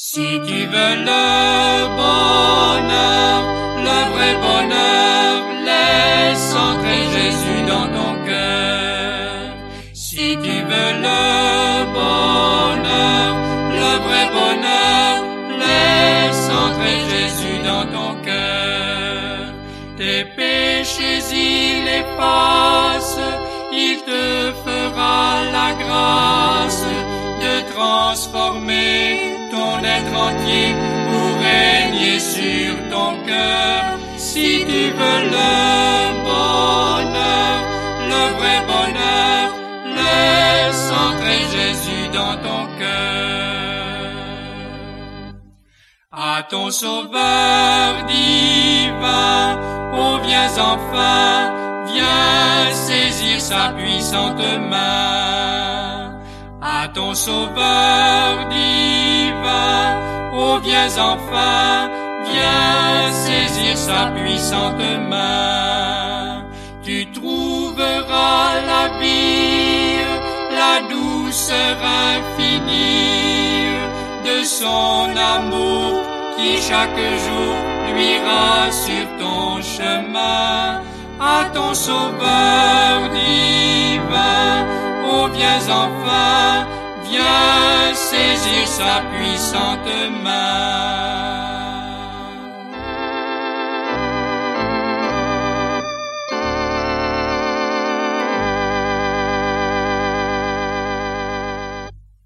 Si tu veux le bonheur, le vrai bonheur, laisse entrer Jésus dans ton cœur. Si tu veux le bonheur, le vrai bonheur, laisse entrer Jésus dans ton cœur. Tes péchés il efface, il te fera la grâce de transformer ton être entier pour régner sur ton cœur. Si tu veux le bonheur, le vrai bonheur, laisse entrer Jésus dans ton cœur. À ton Sauveur divin, oh viens enfin, viens saisir sa puissante main. À ton Sauveur divin, oh viens enfin, viens saisir sa puissante main. Tu trouveras la vie, la douceur infinie de son amour qui chaque jour luira sur ton chemin. À ton Sauveur divin, oh viens enfin, viens saisir sa puissante main.